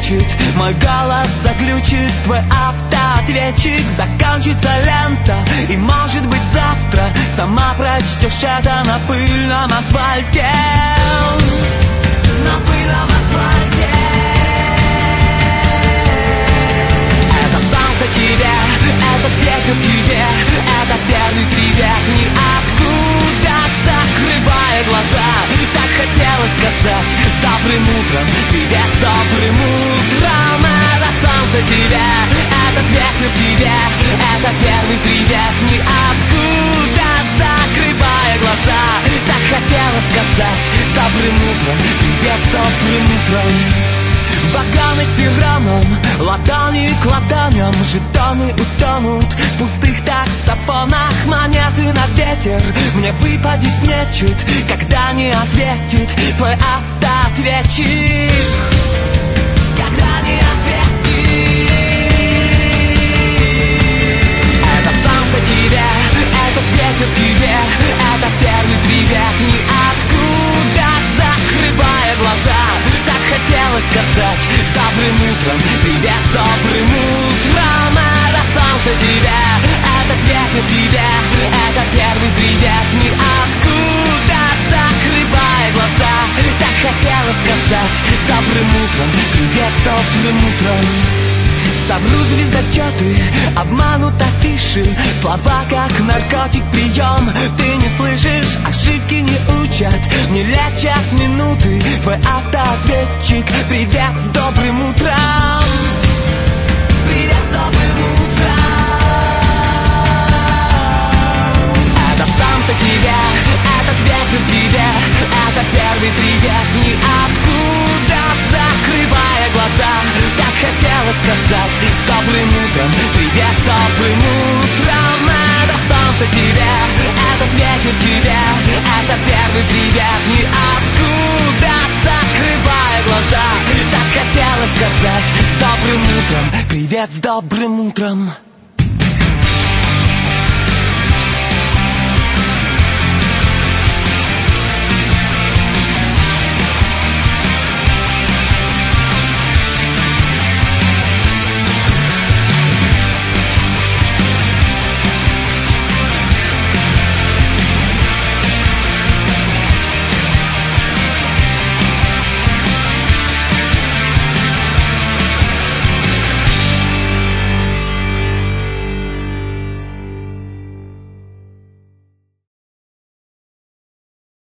ответчик, мой голос заглючит, твой автоответчик. Закончится лента, и может быть завтра сама прочтешь это на пыльном асфальте. На пыльном асфальте. Это солнце тебе, этот ветер тебе, это первый привет ниоткуда, закрывая глаза. Так хотелось сказать добрым утром, привет добрым утром. Это солнце тебе, этот ветер тебе, это первый привет ниоткуда, закрывая глаза. Так хотелось сказать добрым утром, привет добрым утром. Вагоны перроном, ладони к ладоням, жетоны утонут в пустых таксофонах. Монеты на ветер, мне выпадет нечет, когда не ответит твой автоответчик. Когда не ответит. Это солнце тебе, этот ветер тебе, это первый привет ниоткуда, закрывая глаза. Так хотелось сказать добрым утром, привет добрым утром. Это солнце тебе, этот ветер тебе, это первый привет ниоткуда, закрывая глаза. Так хотелось сказать добрым утром, привет добрым утром. Совру звездочеты, обманут афиши, слова как наркотик прием. Ты не слышишь, ошибки не учат, не лечат минуты. Твой автоответчик, привет с добрым утром. Привет с добрым утром. Это солнце тебе, этот ветер тебе, это первый привет ниоткуда, закрывая глаза. Так хотелось сказать добрым утром, привет добрым утром. Это солнце тебе, этот ветер тебе, это первый привет ниоткуда, закрывая глаза. Так хотелось сказать добрым утром, привет с добрым утром.